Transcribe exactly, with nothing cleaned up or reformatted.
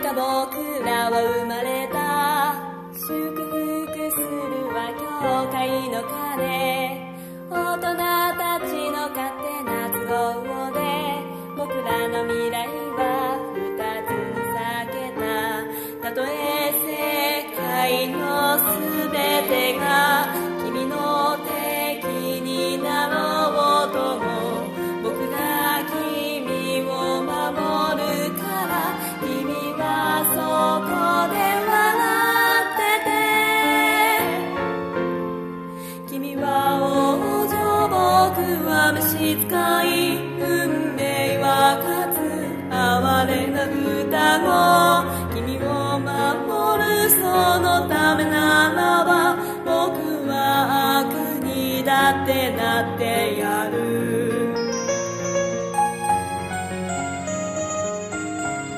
た僕らは生まれた。祝福するは教会の鐘。大人たちの勝手な都合で僕らの未来は二つに裂けた。たとえ世界のすべてが君の敵になろうとも、僕が君を守るから。君はそこで笑ってて。君は王女、僕は召使い。運命は勝つ哀れな双子。君を守るそのためならば、僕は悪にだってなってやる。